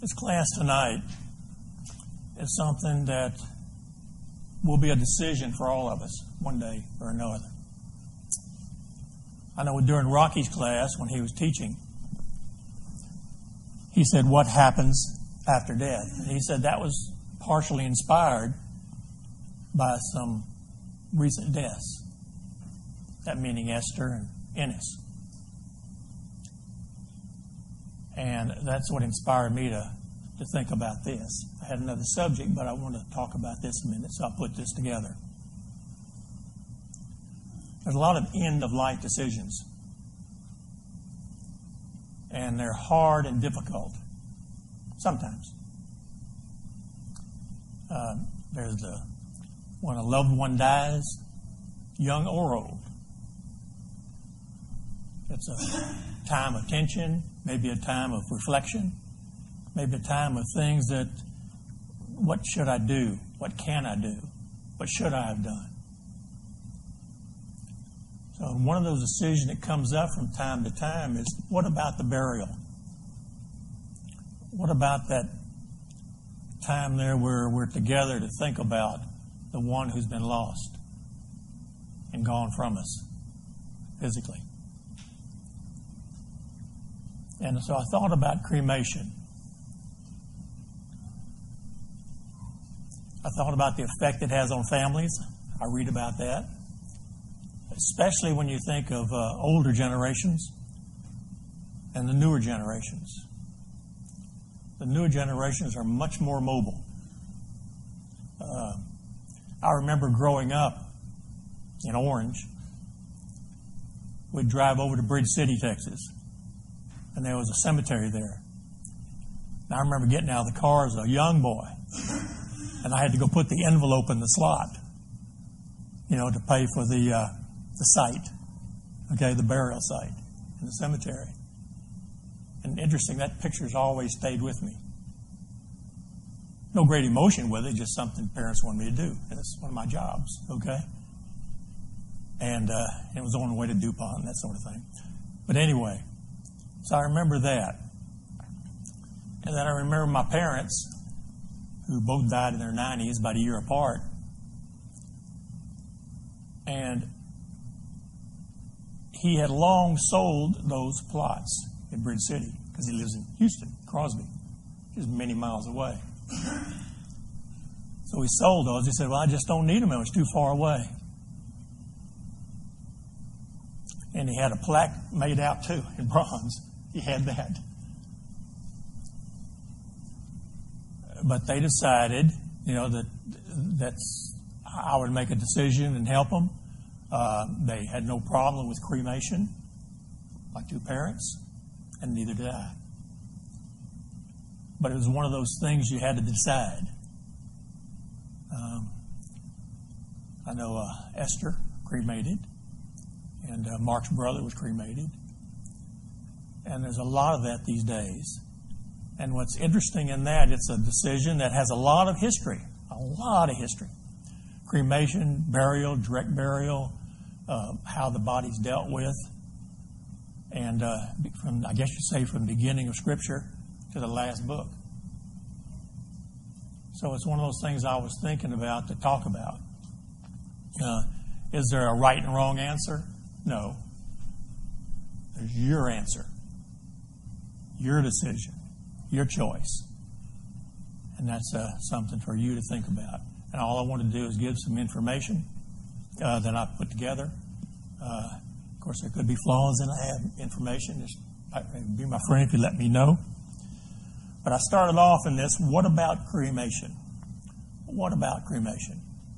This class tonight is something that will be a decision for all of us one day or another. I know during Rocky's class, when he was teaching, he said, "What happens after death?" And he said that was partially inspired by some recent deaths, that meaning Esther and Ennis. And that's what inspired me to think about this. I had another subject, but I want to talk about this a minute, so I'll put this together. There's a lot of end-of-life decisions, and they're hard and difficult sometimes. There's when a loved one dies, young or old. It's a time of tension, maybe a time of reflection, maybe a time of things that, what should I do? What can I do? What should I have done? So one of those decisions that comes up from time to time is, what about the burial? What about that time there where we're together to think about the one who's been lost and gone from us physically? And so I thought about cremation. I thought about the effect it has on families. I read about that, especially when you think of older generations and the newer generations. The newer generations are much more mobile. I remember growing up in Orange. We'd drive over to Bridge City, Texas, and there was a cemetery there. And I remember getting out of the car as a young boy, and I had to go put the envelope in the slot, to pay for the site, the burial site in the cemetery. And interesting, that picture's always stayed with me. No great emotion with it, just something parents wanted me to do. And it's one of my jobs, And it was on the way to DuPont and that sort of thing. But anyway, so I remember that. And then I remember my parents, who both died in their 90s, about a year apart. And he had long sold those plots in Bridge City because he lives in Houston, Crosby, which is many miles away. So he sold those. He said, "Well, I just don't need them. It was too far away." And he had a plaque made out, too, in bronze. He had that. But they decided, that I would make a decision and help them. They had no problem with cremation, my two parents, and neither did I. But it was one of those things you had to decide. I know Esther cremated, and Mark's brother was cremated. And there's a lot of that these days. And what's interesting in that, it's a decision that has a lot of history. Cremation, burial, direct burial, how the body's dealt with. And from the beginning of Scripture to the last book. So it's one of those things I was thinking about to talk about. Is there a right and wrong answer? No. There's your answer, your decision, your choice. And that's something for you to think about. And all I want to do is give some information that I put together. Of course, there could be flaws in I have information. Just be my friend if you let me know. But I started off in this, what about cremation? What about cremation?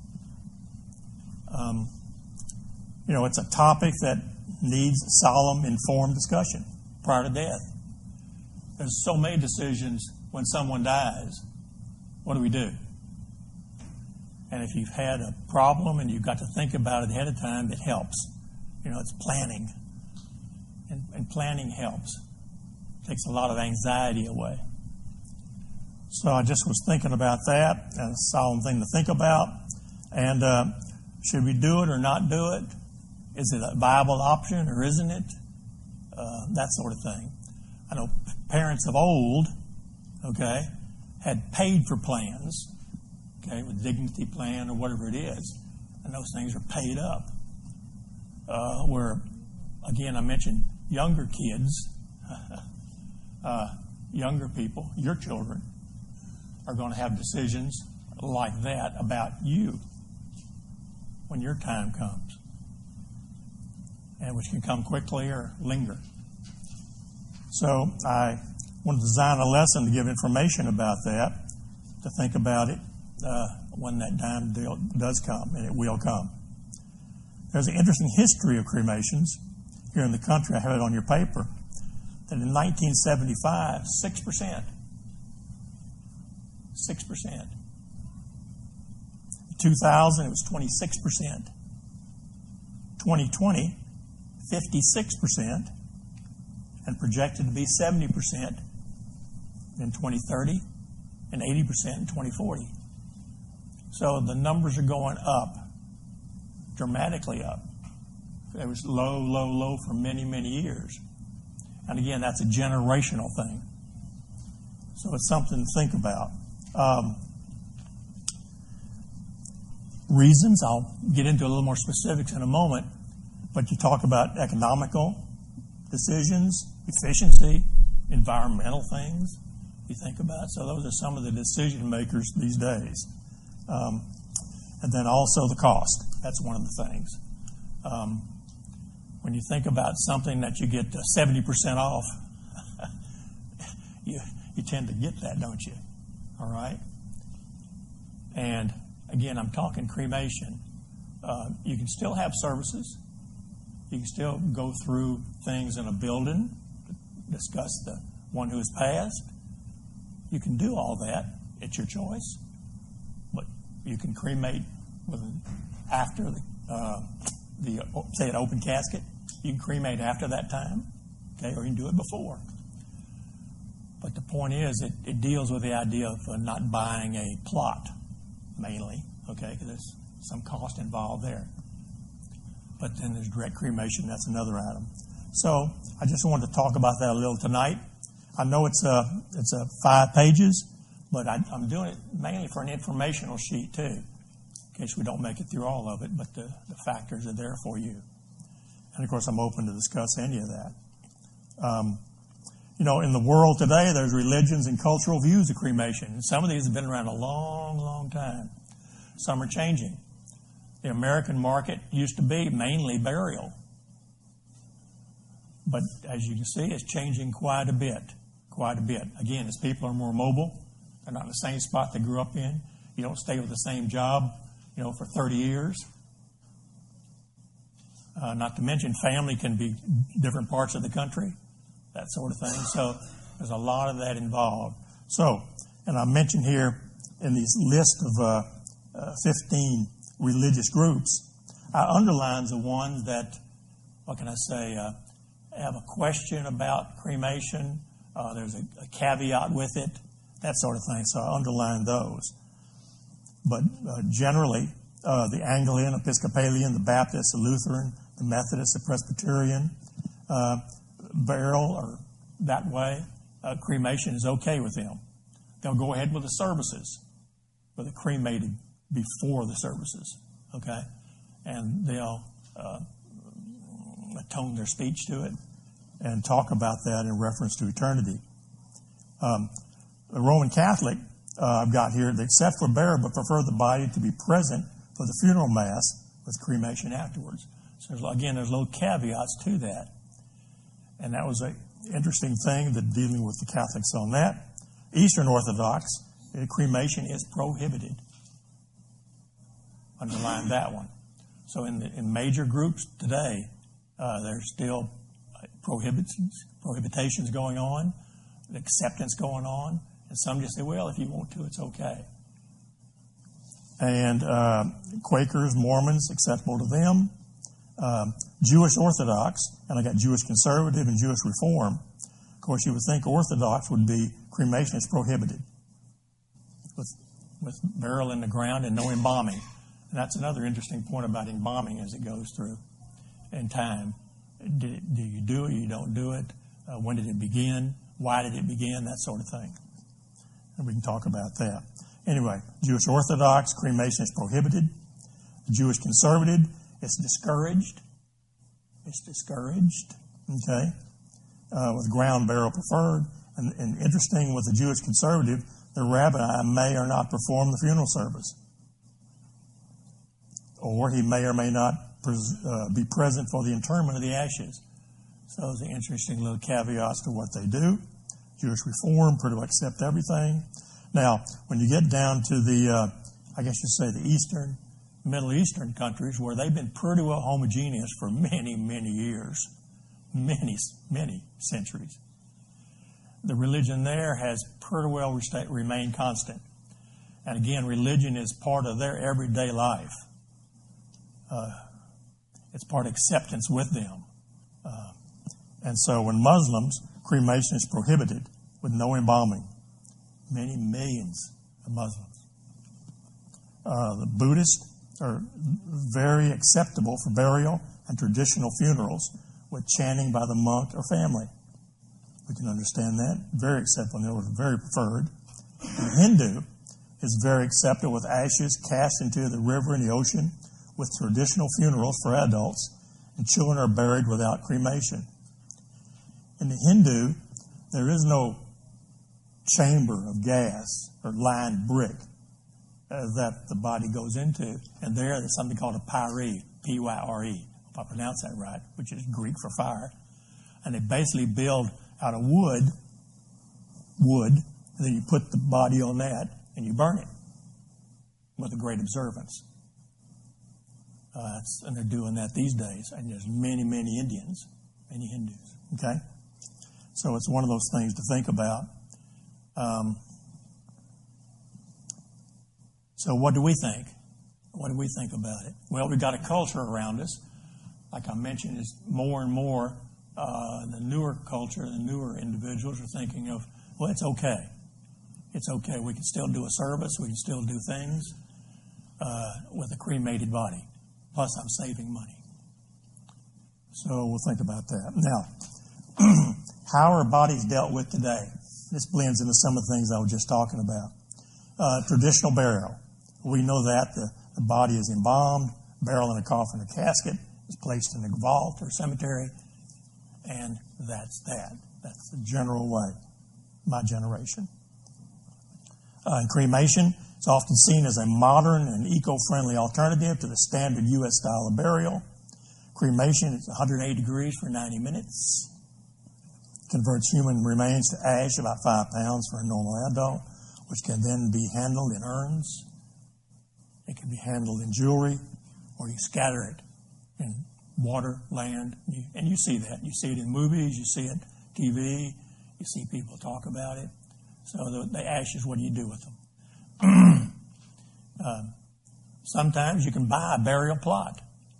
It's a topic that needs solemn, informed discussion prior to death. There's so many decisions when someone dies. What do we do? And if you've had a problem and you've got to think about it ahead of time, it helps. It's planning. And planning helps. It takes a lot of anxiety away. So I just was thinking about that, a solemn thing to think about. And should we do it or not do it? Is it a viable option or isn't it? That sort of thing. I know parents of old okay, had paid for plans, okay, with Dignity Plan or whatever it is, and those things are paid up. Where, again, I mentioned younger kids, younger people, your children, are going to have decisions like that about you when your time comes, and which can come quickly or linger. So I want to design a lesson to give information about that, to think about it when that time does come, and it will come. There's an interesting history of cremations here in the country. I have it on your paper. That in 1975, 6%. 6%. 2000, it was 26%. 2020, 56%, and projected to be 70% in 2030 and 80% in 2040. So the numbers are going up, dramatically up. It was low for many, many years. And again, that's a generational thing. So it's something to think about. Reasons, I'll get into a little more specifics in a moment, but you talk about economical decisions, efficiency, environmental things you think about. So those are some of the decision makers these days. And then also the cost. That's one of the things. When you think about something that you get 70% off, you tend to get that, don't you? All right? And again, I'm talking cremation. You can still have services. You can still go through things in a building, discuss the one who has passed. You can do all that. It's your choice. But you can cremate after say, an open casket. You can cremate after that time, okay, or you can do it before. But the point is, it deals with the idea of not buying a plot, mainly, okay, because there's some cost involved there. But then there's direct cremation. That's another item. So I just wanted to talk about that a little tonight. I know it's 5 pages, but I'm doing it mainly for an informational sheet, too, in case we don't make it through all of it, but the factors are there for you. And, of course, I'm open to discuss any of that. In the world today, there's religions and cultural views of cremation. And some of these have been around a long, long time. Some are changing. The American market used to be mainly burial. But as you can see, it's changing quite a bit. Quite a bit. Again, as people are more mobile, they're not in the same spot they grew up in. You don't stay with the same job, for 30 years. Not to mention family can be different parts of the country, that sort of thing. So there's a lot of that involved. So, and I mentioned here in this list of 15 religious groups, I underline the ones that, have a question about cremation. There's a caveat with it, that sort of thing. So I underline those. But generally, the Anglican, Episcopalian, the Baptist, the Lutheran, the Methodist, the Presbyterian, burial or that way, cremation is okay with them. They'll go ahead with the services, but they're cremated before the services, okay? And they'll tone their speech to it and talk about that in reference to eternity. The Roman Catholic, I've got here, they accept for burial but prefer the body to be present for the funeral mass with cremation afterwards. So there's little caveats to that. And that was an interesting thing, that dealing with the Catholics on that. Eastern Orthodox, cremation is prohibited. Underline that one. So in major groups today, there's still prohibitions going on, acceptance going on, and some just say, well, if you want to, it's okay. And Quakers, Mormons, acceptable to them. Jewish Orthodox, and I got Jewish Conservative and Jewish Reform. Of course, you would think Orthodox would be cremation is prohibited with burial in the ground and no embalming. And that's another interesting point about embalming as it goes through in time. Do you do it? You don't do it? When did it begin? Why did it begin? That sort of thing. and we can talk about that. Anyway, Jewish Orthodox, cremation is prohibited. The Jewish Conservative, it's discouraged. It's discouraged, okay, with ground burial preferred. And interesting, with the Jewish Conservative, the rabbi may or not perform the funeral service. Or he may or may not be present for the interment of the ashes. So those are interesting little caveats to what they do. Jewish Reform, pretty well accept everything. Now, when you get down to the, I guess you'd say the Eastern, Middle Eastern countries, where they've been pretty well homogeneous for many, many years, many centuries, the religion there has pretty well remained constant. And again, religion is part of their everyday life. It's part of acceptance with them. And so when Muslims, cremation is prohibited with no embalming. Many millions of Muslims. The Buddhists are very acceptable for burial and traditional funerals with chanting by the monk or family. We can understand that. Very acceptable. In other words, very preferred. And Hindu is very acceptable with ashes cast into the river and the ocean with traditional funerals for adults, and children are buried without cremation. In the Hindu, there is no chamber of gas or lined brick that the body goes into. And there's something called a pyre, P-Y-R-E, if I pronounce that right, which is Greek for fire. And they basically build out of wood, and then you put the body on that and you burn it with a great observance. And they're doing that these days. And there's many, many Indians, many Hindus. Okay? So it's one of those things to think about. So what do we think? What do we think about it? Well, we've got a culture around us. Like I mentioned, is more and more the newer culture, the newer individuals are thinking of, well, it's okay. It's okay. We can still do a service. We can still do things with a cremated body. Plus, I'm saving money. So we'll think about that. Now, how are bodies dealt with today? This blends into some of the things I was just talking about. Traditional burial. We know that the body is embalmed, burial in a coffin or casket, is placed in a vault or cemetery, and that's that. That's the general way, my generation. Cremation is often seen as a modern and eco-friendly alternative to the standard U.S. style of burial. Cremation is 180 degrees for 90 minutes. Converts human remains to ash, about 5 pounds for a normal adult, which can then be handled in urns. It can be handled in jewelry, or you scatter it in water, land, and you see that. You see it in movies, you see it on TV, you see people talk about it. So the ashes, what do you do with them? Sometimes you can buy a burial plot,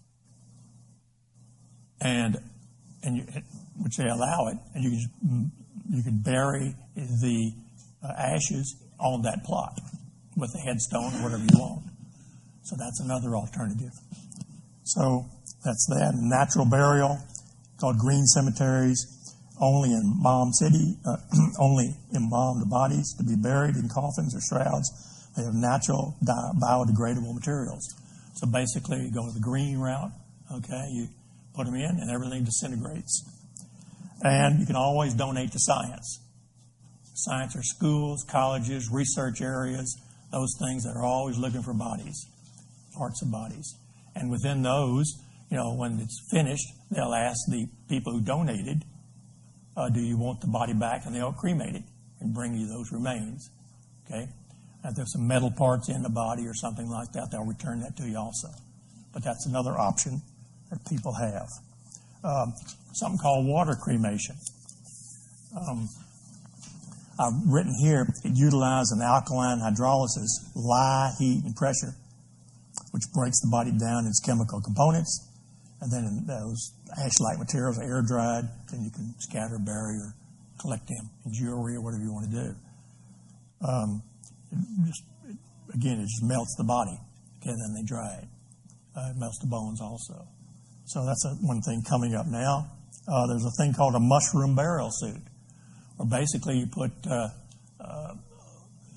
which they allow it, and you can bury the ashes on that plot with a headstone or whatever you want. So that's another alternative. So that's that. Natural burial, called green cemeteries, only embalmed bodies to be buried in coffins or shrouds. They have natural biodegradable materials. So basically, you go the green route. Okay, you put them in, and everything disintegrates. And you can always donate to science. Science are schools, colleges, research areas, those things that are always looking for bodies, parts of bodies. And within those, when it's finished, they'll ask the people who donated, do you want the body back? And they'll cremate it and bring you those remains. Okay? If there's some metal parts in the body or something like that, they'll return that to you also. But that's another option that people have. Something called water cremation. I've written here, it utilizes an alkaline hydrolysis, lye, heat, and pressure, which breaks the body down into its chemical components. And then those ash-like materials are air-dried. Then you can scatter, bury, or collect them in jewelry or whatever you want to do. It just melts the body. Okay, then they dry it. It melts the bones also. So that's one thing coming up now. There's a thing called a mushroom burial suit, where basically you put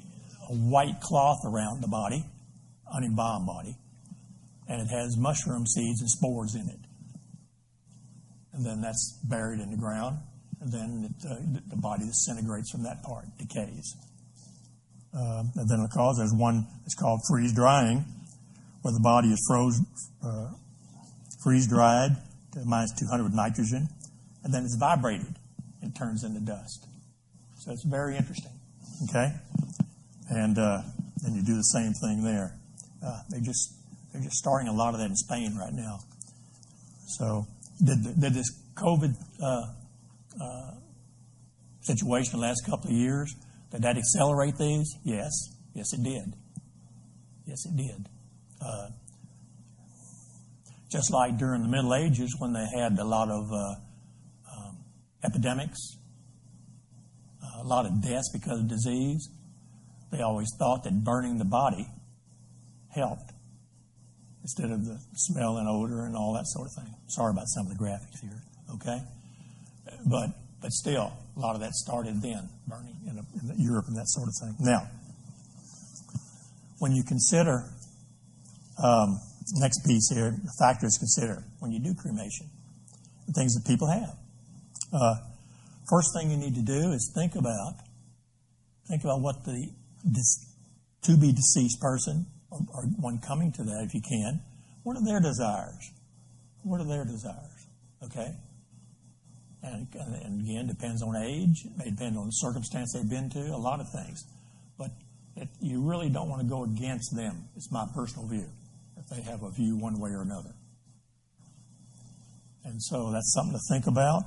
a white cloth around the body, unembalmed body, and it has mushroom seeds and spores in it. And then that's buried in the ground, and then the body disintegrates from that part, decays. And then, of course, there's one that's called freeze drying, where the body is freeze dried to minus 200 with nitrogen, and then it's vibrated and turns into dust. So it's very interesting. Okay, and you do the same thing there. They're just starting a lot of that in Spain right now. So did this COVID situation the last couple of years, did that accelerate these? Yes. Yes, it did. Yes, it did. Just like during the Middle Ages when they had a lot of epidemics, a lot of deaths because of disease, they always thought that burning the body helped instead of the smell and odor and all that sort of thing. Sorry about some of the graphics here, okay? But still, a lot of that started then, burning in Europe and that sort of thing. Now, when you consider, next piece here, the factors consider when you do cremation, the things that people have. First thing you need to do is think about what the to-be deceased person, or one coming to that if you can, what are their desires? What are their desires? Okay? And again, depends on age. It may depend on the circumstance they've been to, a lot of things. But you really don't want to go against them. It's my personal view, if they have a view one way or another. And so that's something to think about.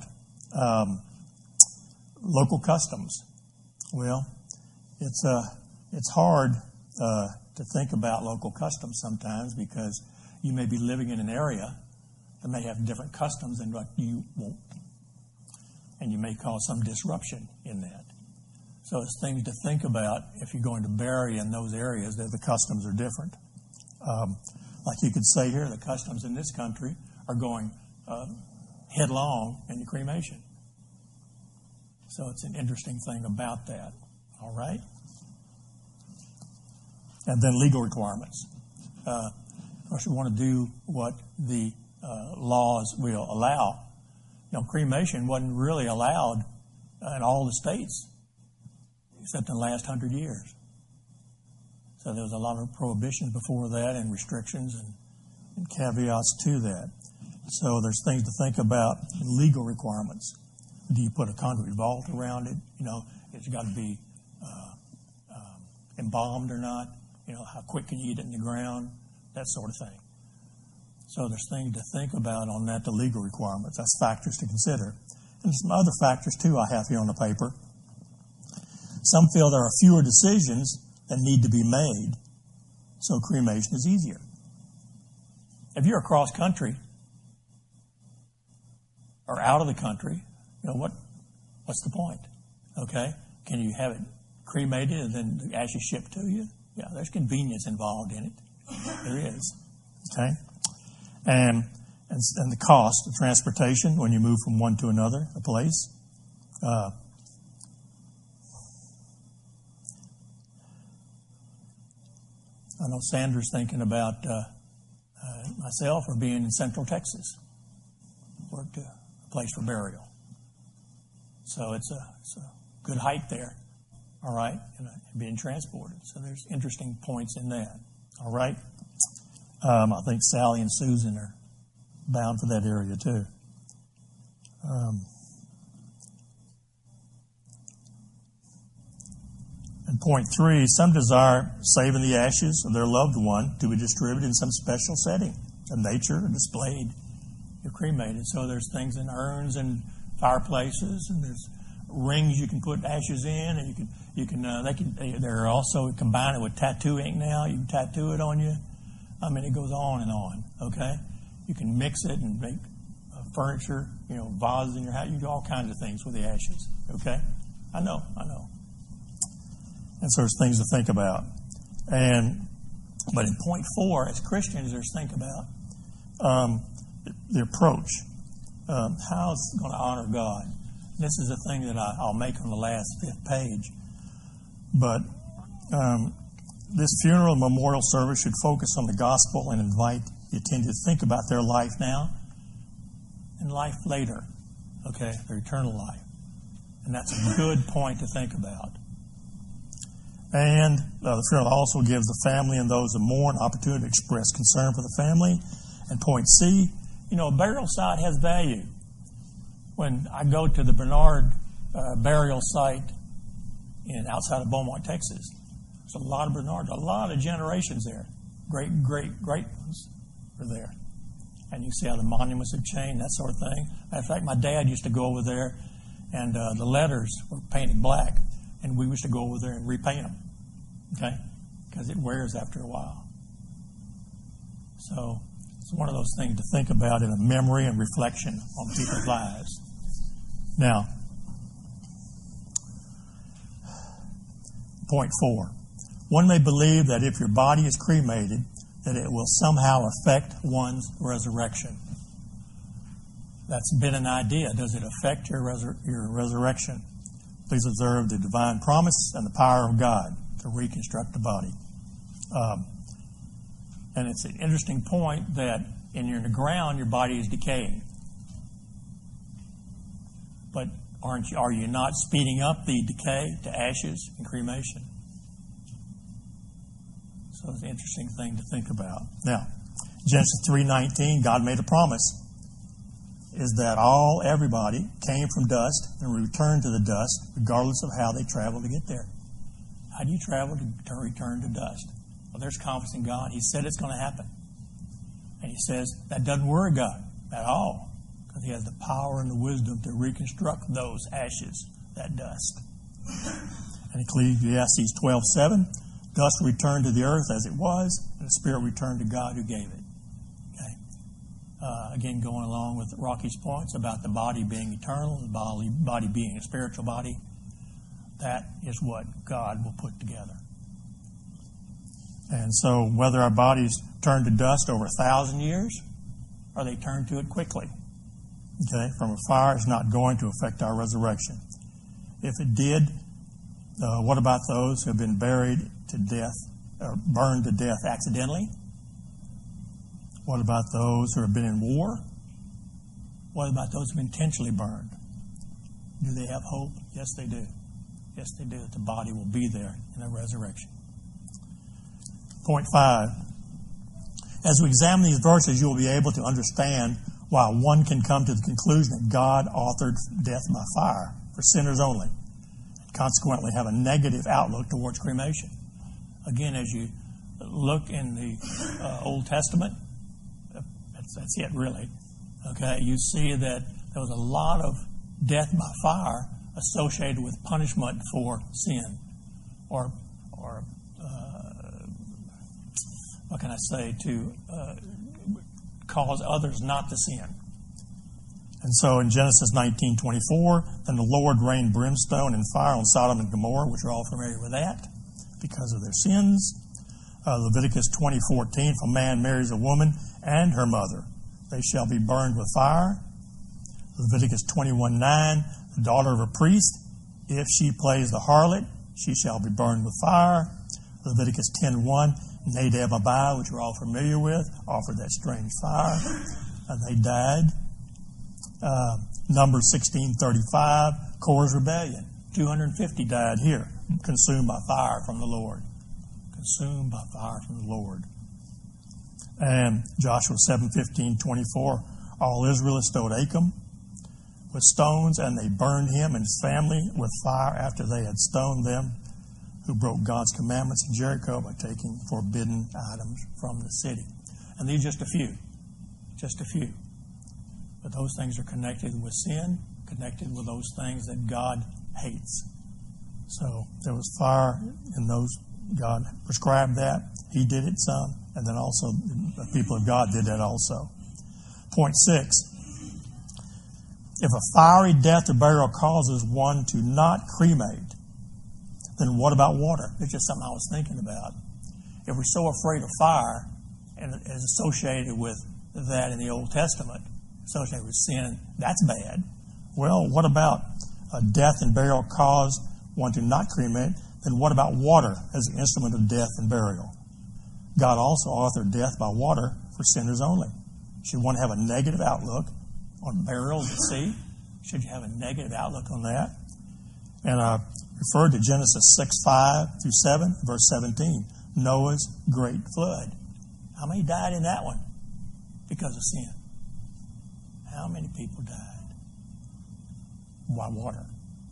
Local customs. Well, it's hard to think about local customs sometimes because you may be living in an area that may have different customs than what you won't. And you may cause some disruption in that. So it's things to think about if you're going to bury in those areas that the customs are different. Like you could say here, the customs in this country are going headlong into cremation. So it's an interesting thing about that. All right? And then legal requirements. Of course, we want to do what the laws will allow. You know, cremation wasn't really allowed in all the states except in the last 100 years. So there was a lot of prohibitions before that and restrictions and caveats to that. So there's things to think about in legal requirements. Do you put a concrete vault around it? You know, it's got to be embalmed or not? You know, how quick can you get it in the ground? That sort of thing. So there's things to think about on that, the legal requirements. That's factors to consider. And some other factors, too, I have here on the paper. Some feel there are fewer decisions that need to be made, so cremation is easier. If you're across country or out of the country, you know, what's the point? Okay? Can you have it cremated and then the ashes shipped to you? Yeah, there's convenience involved in it. There is. Okay? And the cost of transportation when you move from one to another, a place. I know Sandra's thinking about myself or being in Central Texas, or to a place for burial. So it's a good hike there, all right, and being transported. So there's interesting points in that, all right. I think Sally and Susan are bound for that area too. And point 3, some desire saving the ashes of their loved one to be distributed in some special setting of nature or displayed. You're cremated, so there's things in urns and fireplaces, and there's rings you can put ashes in, and they're also combining it with tattoo ink now. You can tattoo it on you. I mean, it goes on and on, okay? You can mix it and make furniture, you know, vases in your house. You do all kinds of things with the ashes, okay? I know. And so there's things to think about. But in point 4, as Christians, there's think about the approach. How's it going to honor God? This is a thing that I'll make on the last 5th page. But this funeral memorial service should focus on the gospel and invite the attendee to think about their life now and life later, okay, their eternal life. And that's a good point to think about. And the funeral also gives the family and those who mourn opportunity to express concern for the family. And point C, a burial site has value. When I go to the Bernard burial site outside of Beaumont, Texas, there's a lot of Bernards, a lot of generations there. Great ones are there. And you see how the monuments have changed, that sort of thing. Matter of fact, my dad used to go over there, and the letters were painted black, and we used to go over there and repaint them, okay? Because it wears after a while. So it's one of those things to think about in a memory and reflection on people's lives. Now, point 4. One may believe that if your body is cremated, that it will somehow affect one's resurrection. That's been an idea. Does it affect your resurrection? Please observe the divine promise and the power of God to reconstruct the body. And it's an interesting point that when you're in the ground, your body is decaying. But are you not speeding up the decay to ashes and cremation? So it's an interesting thing to think about. Now, Genesis 3:19, God made a promise, is that everybody came from dust and returned to the dust, regardless of how they traveled to get there. How do you travel to return to dust? Well, there's confidence in God. He said it's going to happen. And he says that doesn't worry God at all, because he has the power and the wisdom to reconstruct those ashes, that dust. And Ecclesiastes 12:7, dust returned to the earth as it was, and the spirit returned to God who gave it. Okay. Again, going along with Rocky's points about the body being eternal, the body being a spiritual body, that is what God will put together. And so whether our bodies turn to dust over 1,000 years, or they turn to it quickly, okay, from a fire, is not going to affect our resurrection. If it did, what about those who have been buried to death or burned to death accidentally? What about those who have been in war? What about those who have been intentionally burned? Do they have hope? Yes, they do. Yes, they do. The body will be there in the resurrection. Point 5. As we examine these verses, you will be able to understand why one can come to the conclusion that God authored death by fire for sinners only, and consequently have a negative outlook towards cremation. Again, as you look in the Old Testament, that's it really. Okay, you see that there was a lot of death by fire associated with punishment for sin, or what can I say, to cause others not to sin. And so in Genesis 19:24, then the Lord rained brimstone and fire on Sodom and Gomorrah, which we're all familiar with that, because of their sins. Leviticus 20:14, if a man marries a woman and her mother, they shall be burned with fire. Leviticus 21:9, the daughter of a priest, if she plays the harlot, she shall be burned with fire. Leviticus 10:1, Nadab and Abihu, which we're all familiar with, offered that strange fire, and they died. Numbers 16:35, Korah's rebellion, 250 died here, consumed by fire from the Lord. Consumed by fire from the Lord. And Joshua 7:15-24, all Israel stoned Achan with stones, and they burned him and his family with fire after they had stoned them who broke God's commandments in Jericho by taking forbidden items from the city. And these are just a few. Just a few. But those things are connected with sin, connected with those things that God hates. So there was fire in those. God prescribed that. He did it some. And then also the people of God did that also. Point 6. If a fiery death or burial causes one to not cremate, then what about water? It's just something I was thinking about. If we're so afraid of fire, and it is associated with that in the Old Testament, associated with sin, that's bad. Well, what about a death and burial caused one to not cremate, Then what about water as an instrument of death and burial? God also authored death by water for sinners only. Should one have a negative outlook on burial at sea? Should you have a negative outlook on that? And I referred to Genesis 6:5-7, verse 17, Noah's great flood. How many died in that one because of sin? How many people died? By water.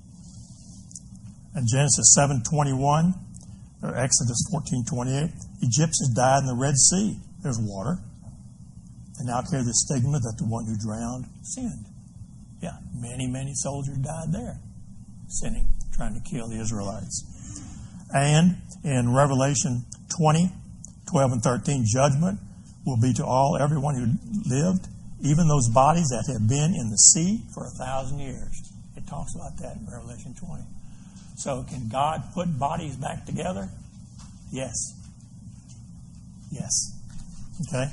In Genesis 7:21, or Exodus 14:28, Egyptians died in the Red Sea. There's water. And now carry the stigma that the one who drowned sinned. Yeah, many soldiers died there, sinning, trying to kill the Israelites. And in Revelation 20:12 and 13, judgment will be to everyone who lived, even those bodies that have been in the sea for 1,000 years. It talks about that in Revelation 20. So can God put bodies back together? Yes. Yes. Okay?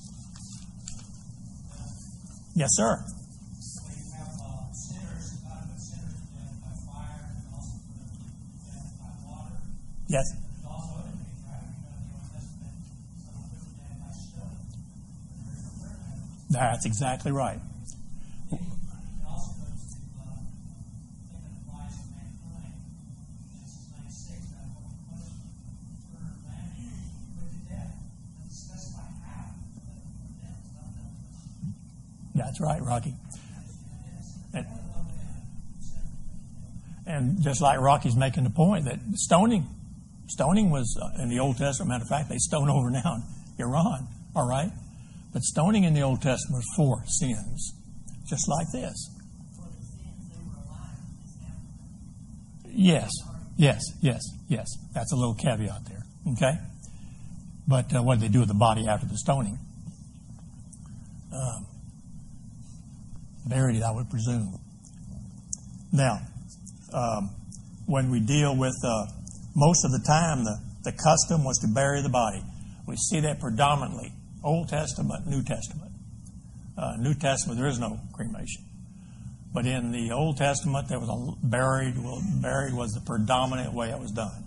Yes, sir. So you have sinners, God put sinners to death by fire and also put them to death by water. Yes. There's also, if you have in the Old Testament, someone put to death by stone. There's a third one. That's exactly right. It also goes to thing that applies to mankind. Genesis 9:6, that whole question, turn man put to death. Doesn't specify how, but put death. That's right, Rocky. And just like Rocky's making the point that stoning was in the Old Testament. Matter of fact, they stone over now in Iran, all right? But stoning in the Old Testament was for sins, just like this. Yes. That's a little caveat there, okay? But what did they do with the body after the stoning? Buried it, I would presume. Now, when we deal with, most of the time, the custom was to bury the body. We see that predominantly, Old Testament, New Testament. New Testament, there is no cremation. But in the Old Testament, there was buried was the predominant way it was done.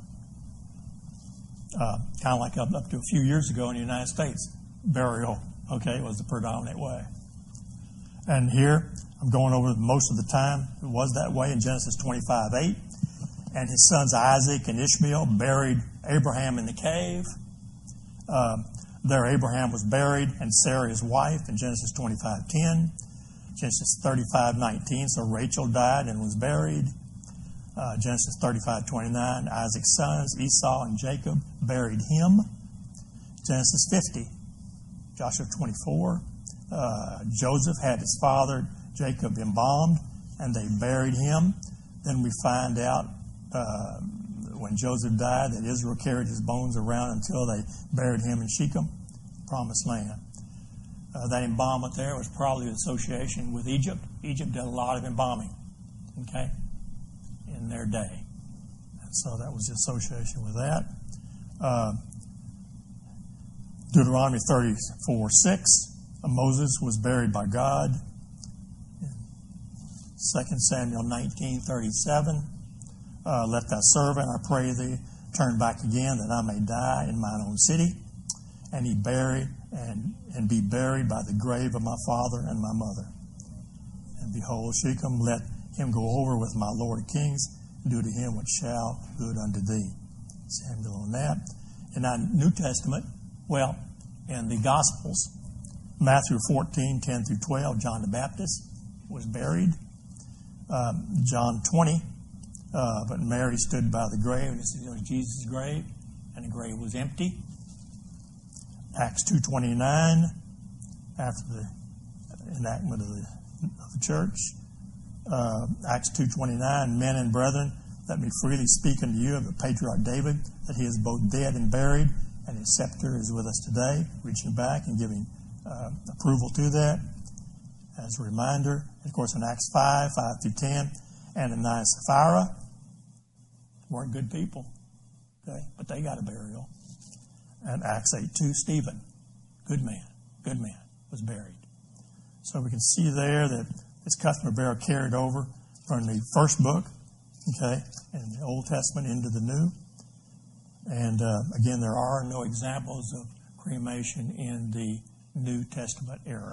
Kind of like up to a few years ago in the United States, burial, okay, was the predominant way. And here, I'm going over most of the time, it was that way in Genesis 25:8. And his sons Isaac and Ishmael buried Abraham in the cave. There Abraham was buried, and Sarah his wife in Genesis 25:10. Genesis 35:19, so Rachel died and was buried. Genesis 35:29, Isaac's sons, Esau and Jacob, buried him. Genesis 50, Joshua 24, Joseph had his father Jacob embalmed, and they buried him. Then we find out when Joseph died that Israel carried his bones around until they buried him in Shechem, Promised Land. That embalmment there was probably an association with Egypt. Egypt did a lot of embalming, okay, in their day. And so that was the association with that. Deuteronomy 34:6, Moses was buried by God. 2 Samuel 19:37, let thy servant, I pray thee, turn back again that I may die in mine own city. And he buried and be buried by the grave of my father and my mother. And behold, Shechem, let him go over with my Lord kings, and do to him what shall good unto thee. Samuel on that. In our New Testament, well, in the Gospels, Matthew 14:10-12, John the Baptist was buried. John 20, but Mary stood by the grave, and it was Jesus' grave, and the grave was empty. Acts 2:29, after the enactment of the church. Acts 2:29, men and brethren, let me freely speak unto you of the patriarch David, that he is both dead and buried, and his scepter is with us today, reaching back and giving approval to that as a reminder. Of course, in Acts 5:5-10, Ananias and Sapphira weren't good people, okay, but they got a burial. And Acts 8:2, Stephen, good man, was buried. So we can see there that this custom of burial carried over from the first book, okay, in the Old Testament into the New. And again, there are no examples of cremation in the New Testament era.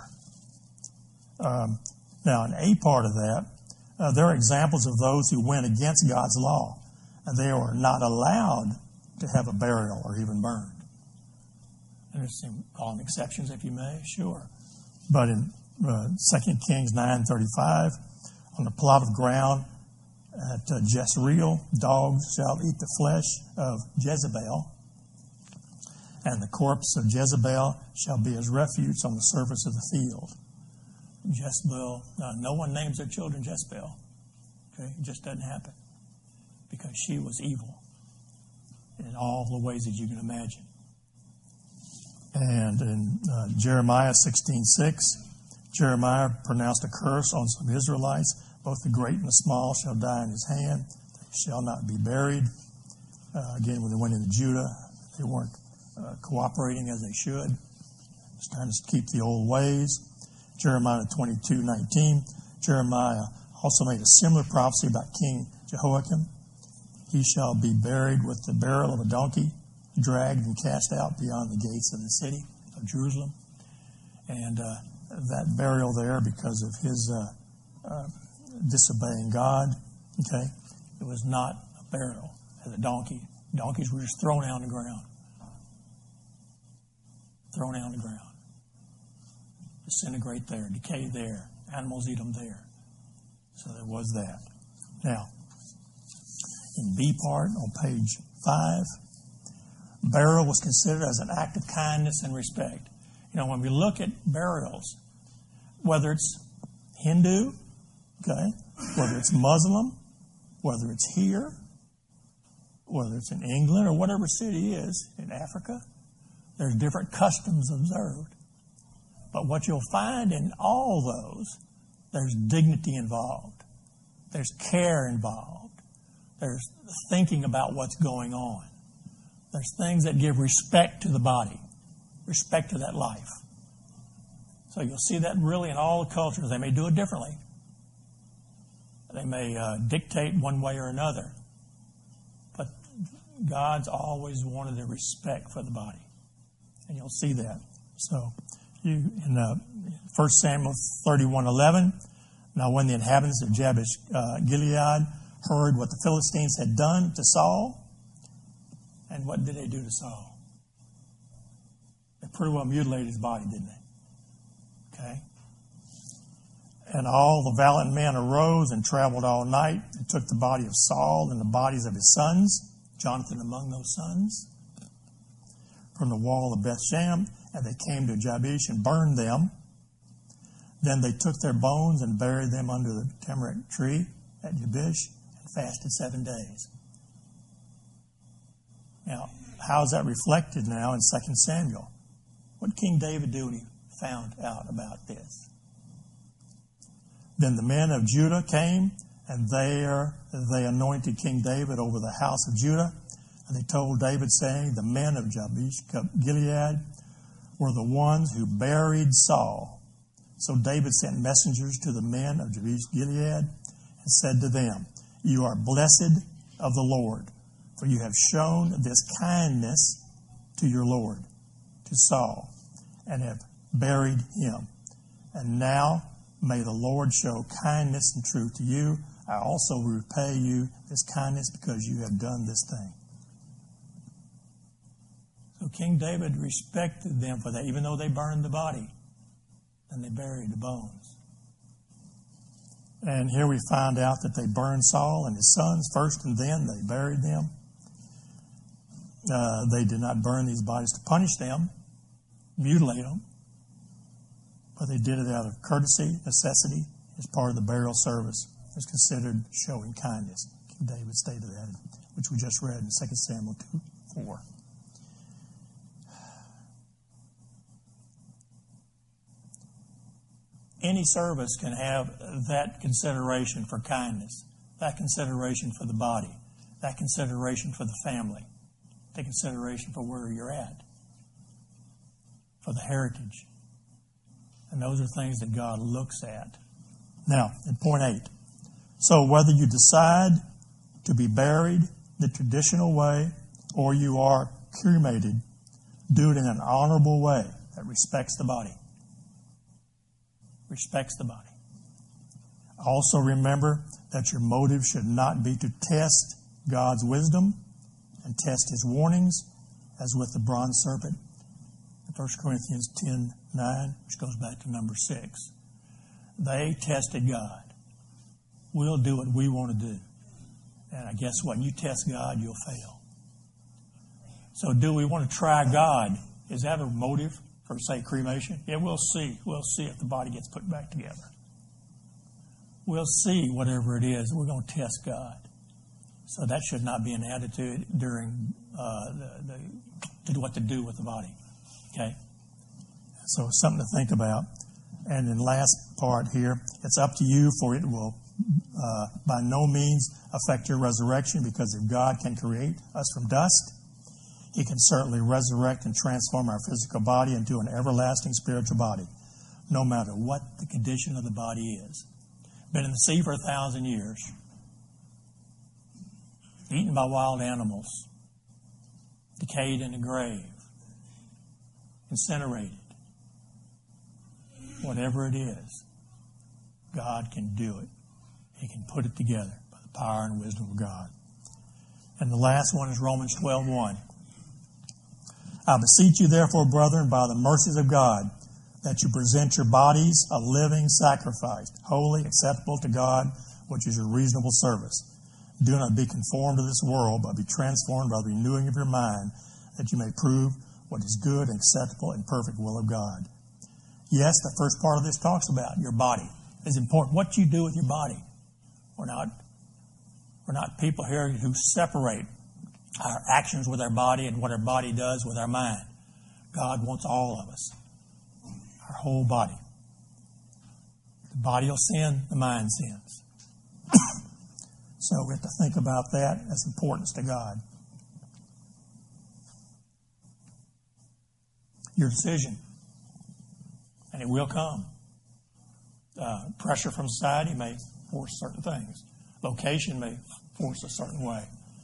Now, in a part of that, there are examples of those who went against God's law, and they were not allowed to have a burial or even burned. And there's some, call them exceptions if you may, sure. But in 2 Kings 9:35, on the plot of ground at Jezreel, dogs shall eat the flesh of Jezebel, and the corpse of Jezebel shall be as refuse on the surface of the field. Jezebel, no one names their children Jezebel. Okay? It just doesn't happen because she was evil in all the ways that you can imagine. And in Jeremiah 16:6, Jeremiah pronounced a curse on some Israelites. Both the great and the small shall die in his hand. They shall not be buried. Again, when they went into Judah, they weren't cooperating as they should. It's trying to keep the old ways. Jeremiah 22:19. Jeremiah also made a similar prophecy about King Jehoiakim. He shall be buried with the barrel of a donkey, dragged and cast out beyond the gates of the city of Jerusalem. And that burial there, because of his disobeying God, okay, it was not a burial as a donkey. Donkeys were just thrown out on the ground. Thrown out on the ground. Disintegrate there, decay there. Animals eat them there. So there was that. Now, in B part on page 5, burial was considered as an act of kindness and respect. You know, when we look at burials, whether it's Hindu, okay, whether it's Muslim, whether it's here, whether it's in England or whatever city is in Africa, there's different customs observed. But what you'll find in all those, there's dignity involved. There's care involved. There's thinking about what's going on. There's things that give respect to the body, respect to that life. So you'll see that really in all the cultures. They may do it differently. They may dictate one way or another. But God's always wanted a respect for the body. And you'll see that. So in 1 Samuel 31:11, now when the inhabitants of Jabesh Gilead heard what the Philistines had done to Saul, and what did they do to Saul? They pretty well mutilated his body, didn't they? Okay. And all the valiant men arose and traveled all night and took the body of Saul and the bodies of his sons, Jonathan among those sons, from the wall of Bethshan, and they came to Jabesh and burned them. Then they took their bones and buried them under the tamarisk tree at Jabesh and fasted 7 days. Now, how is that reflected now in 2 Samuel? What did King David do when he found out about this? Then the men of Judah came, and there they anointed King David over the house of Judah. And they told David, saying, the men of Jabesh Gilead were the ones who buried Saul. So David sent messengers to the men of Jabesh Gilead and said to them, you are blessed of the Lord, for you have shown this kindness to your Lord, to Saul, and have buried him. And now may the Lord show kindness and truth to you. I also repay you this kindness because you have done this thing. So King David respected them for that, even though they burned the body and they buried the bones. And here we find out that they burned Saul and his sons first, and then they buried them. They did not burn these bodies to punish them, mutilate them, but they did it out of courtesy, necessity, as part of the burial service. It was considered showing kindness. King David stated that, which we just read in 2 Samuel 2:4. Any service can have that consideration for kindness, that consideration for the body, that consideration for the family, that consideration for where you're at, for the heritage. And those are things that God looks at. Now, in point 8, so whether you decide to be buried the traditional way before you are cremated, do it in an honorable way that respects the body. Respects the body. Also remember that your motive should not be to test God's wisdom and test His warnings, as with the bronze serpent. 1 Corinthians 10:9, which goes back to number 6. They tested God. We'll do what we want to do. And I guess what? You test God, you'll fail. So do we want to try God? Is that a motive for, say, cremation? Yeah, we'll see. We'll see if the body gets put back together. We'll see whatever it is. We're going to test God. So that should not be an attitude during to what to do with the body. Okay? So something to think about. And then last part here, it's up to you, for it will by no means affect your resurrection, because if God can create us from dust, He can certainly resurrect and transform our physical body into an everlasting spiritual body, no matter what the condition of the body is. Been in the sea for 1,000 years, eaten by wild animals, decayed in the grave, incinerated. Whatever it is, God can do it. He can put it together by the power and wisdom of God. And the last one is Romans 12:1. I beseech you, therefore, brethren, by the mercies of God, that you present your bodies a living sacrifice, holy, acceptable to God, which is your reasonable service. Do not be conformed to this world, but be transformed by the renewing of your mind, that you may prove what is good and acceptable and perfect will of God. Yes, the first part of this talks about your body. It's important what you do with your body. We're not people here who separate our actions with our body and what our body does with our mind. God wants all of us, our whole body. The body will sin, the mind sins. So we have to think about that as importance to God. Your decision, and it will come. Pressure from society may force certain things. Location may force a certain way.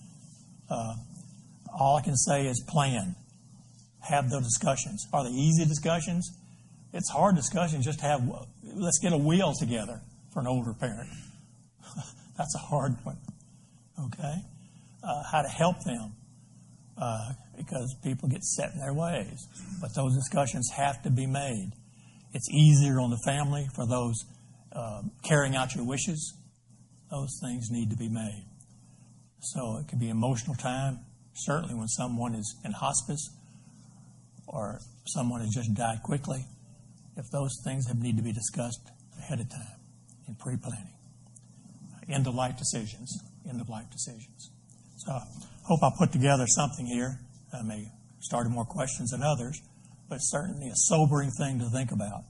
All I can say is plan. Have those discussions. Are they easy discussions? It's hard discussions just to have, let's get a wheel together for an older parent. That's a hard one. Okay? How to help them. Because people get set in their ways. But those discussions have to be made. It's easier on the family for those carrying out your wishes. Those things need to be made. So it can be emotional time, certainly when someone is in hospice or someone has just died quickly. If those things need to be discussed ahead of time in pre-planning. End-of-life decisions. End-of-life decisions. So I hope I put together something here. I may have started more questions than others, but it's certainly a sobering thing to think about.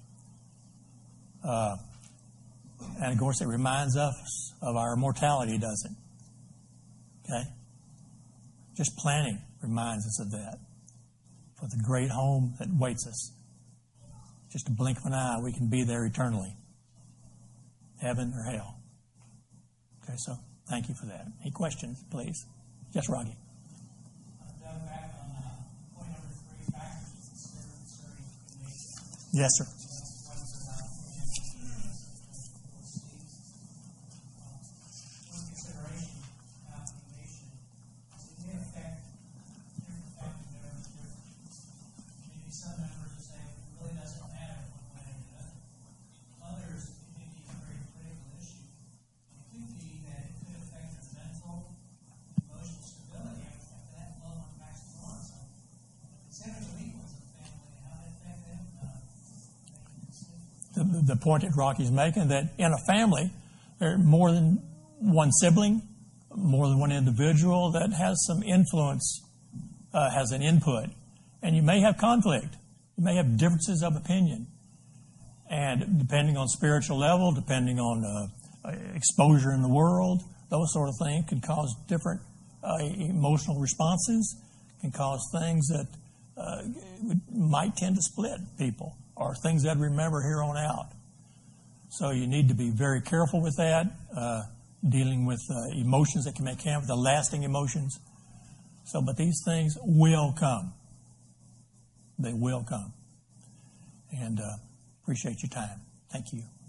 And of course, it reminds us of our mortality, doesn't it? Okay? Just planning reminds us of that. For the great home that waits us. Just a blink of an eye, we can be there eternally. Heaven or hell. Okay, so thank you for that. Any questions, please? Yes, Rocky. Back on point number 3, factors concerning cremation. Yes, sir. The point that Rocky's making, that in a family, there are more than one sibling, more than one individual that has some influence, has an input. And you may have conflict. You may have differences of opinion. And depending on spiritual level, depending on exposure in the world, those sort of things can cause different emotional responses, can cause things that might tend to split people, or things that remember here on out. So you need to be very careful with that, dealing with emotions that can make the lasting emotions. So, but these things will come. They will come. And appreciate your time. Thank you.